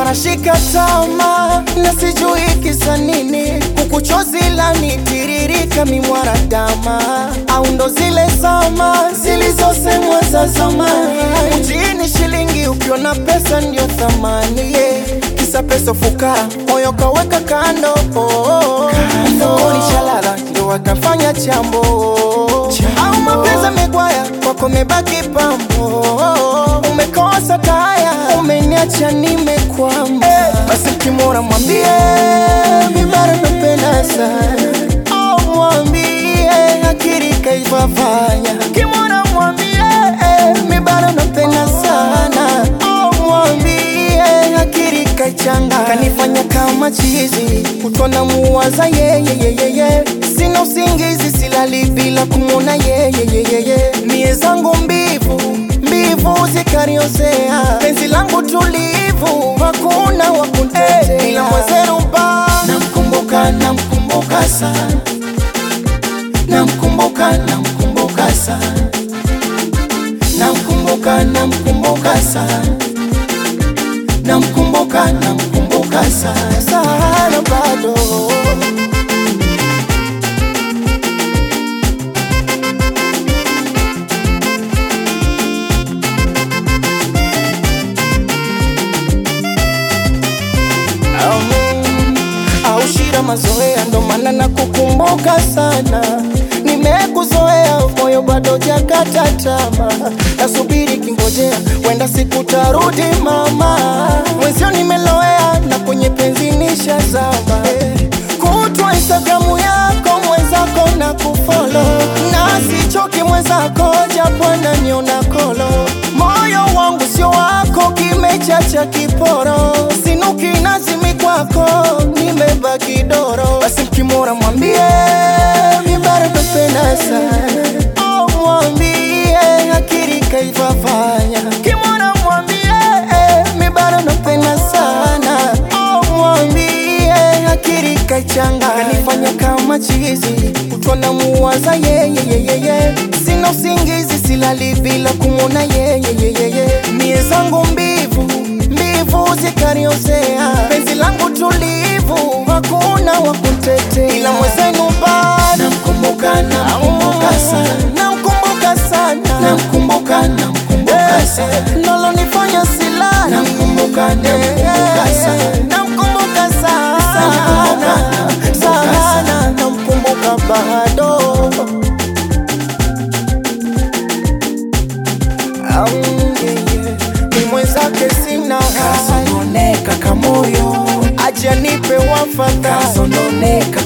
nashika tama na sijui kisa nini, kukuchozi la nitiririka mimwara dama, au ndo zile zama zilizosemwa za zamani. Mjini shilingi ukiona pesa ndio thamani, kisa pesa fuka moyo kaweka kando, mfukoni shalala ndio wakafanya chambo, au mapenzi megwaya kwako mebaki pambo, umekosa taya umeniacha nimekwama. Basi kimora mwambie mibara napenda sana, au mwambie akili kaifafanya. Kimora mwambie mibara napenda sana, au mwambie akili kaichanga, kanifanya kama chizi kutona muwaza yeye. Sina usingizi silali bila kumona yeye. Mie zangu mbivu zikariozea, penzi langu tulivu hakuna wakuntetea, ila mwezeru ba namkumbuka sana, namkumbuka sana, namkumbuka sana sana bado. Shida mazoea ndo maana nakukumbuka sana, nimekuzoea moyo bado jakata tama, nasubiri kingojea wenda siku tarudi mama, mwenzio nimeloea na kwenye penzi nishazama, kutwa Instagramu yako mwenzako na kufollow, na sichoki mwenzako japo ananiona kolo, moyo wangu sio wako kimechacha kiporo, sinuki nazimi kwako nimebaki doro. Basi mkimora mwambie mibara napenda sana, au mwambie akili kaifafanya. Kimora mwambie mibara napenda sana, au mwambie akili kaichanga, kanifanya kama chizi kutona muwaza yeye. Sina usingizi silali bila kumona yeye. Mie zangu mbivu zikariozea, penzi langu tulivu hakuna wakuntetea, ila mwezenu bado namkumbuka sana, nalo nifanya silani, namkumbuka sana, namkumbuka bado. Ni mwenzake sina kasononeka kamoyo, aje nipe wafadhali kasononeka